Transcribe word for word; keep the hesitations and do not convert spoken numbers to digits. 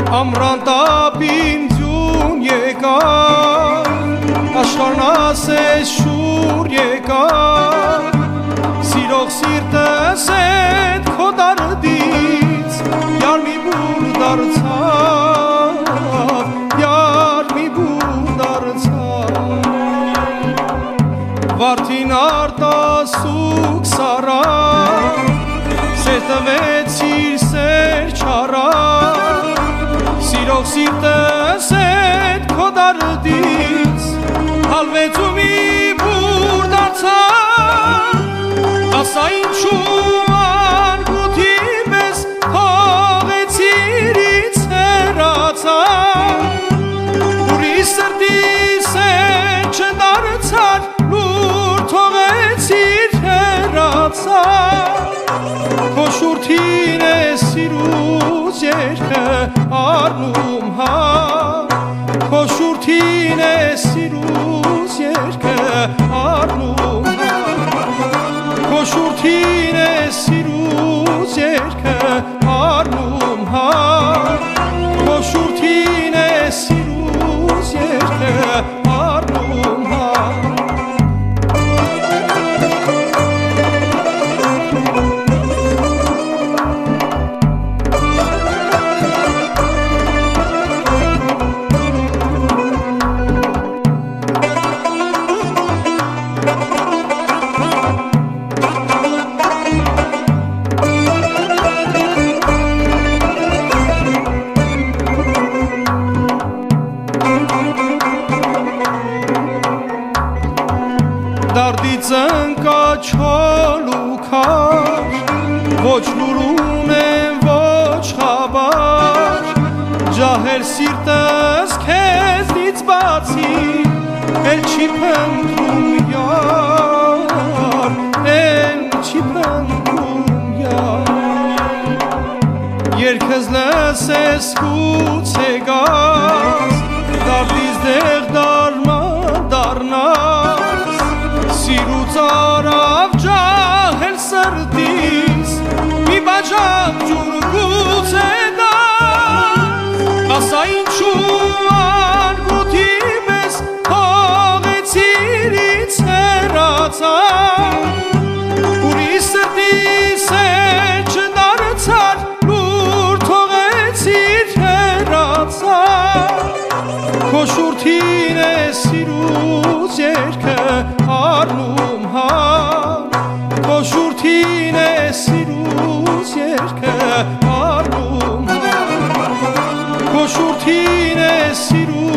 Ամռան տապին ձյուն եկար, աշխարհն ասեց շուռ եկար, սիրող սիրտս էդ քո դարդից յարմիբուր դարձավ, յարմիբուր դարձավ։ Վարդին արտասուք սառա, սեր տվեցիր սեր չառա, սիրող սիրտս էդ քո դարդից հալվեց ու մի բուր դարձավ, ասա ինչու անգութի պես թողեցիր հեռացավ, ուրիշ սրտիս էդ չդարձար, լուր թողեցիր հեռացավ, քո շուրթին է սիրուց երգը առնում հա, քո շուրթին է սիրուց երգը առնում հա, քո շուրթին է սիրուց երգը առնում հա, քո շուրթին է սիրուց երգը առնում հա։ Դարդից ընկաչոլ ու քար, ոչ լուրուն եմ, ոչ խաբար, ջահել սիրտս քեզնից բացի, էլ չի փնտրում յար, էլ չի փնտրում յար, երգս լսես գուցե գաս, դարդից դեղ դարմա դառնաս, սիրուց արավ ջահել սրտիս, մի բաժակ ջուր գուցե դաս, ասա ինչու անգութի պես թողեցիր ինձ հեռացավ, ուրիշ սրտիս էդ չդարձար, լուր թողեցիր հեռացավ, քո շուրթին է սիրուց երգը առնում հա, քո շուրթին է սիրուց երգը առնում հա, քո շուրթին է սիրուց